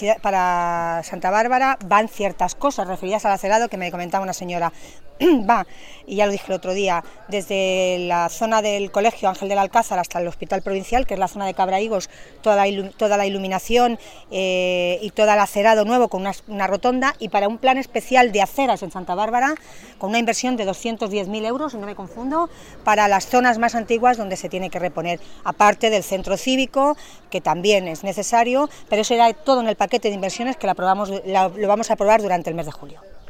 Para Santa Bárbara van ciertas cosas referidas al acerado que me comentaba una señora. Va, y ya lo dije el otro día, desde la zona del Colegio Ángel del Alcázar hasta el Hospital Provincial, que es la zona de Cabraigos, toda la iluminación y todo el acerado nuevo con una rotonda, y para un plan especial de aceras en Santa Bárbara, con una inversión de 210.000 euros, si no me confundo, para las zonas más antiguas donde se tiene que reponer, aparte del centro cívico, que también es necesario, pero eso era todo en el paquete de inversiones que lo vamos a aprobar durante el mes de julio.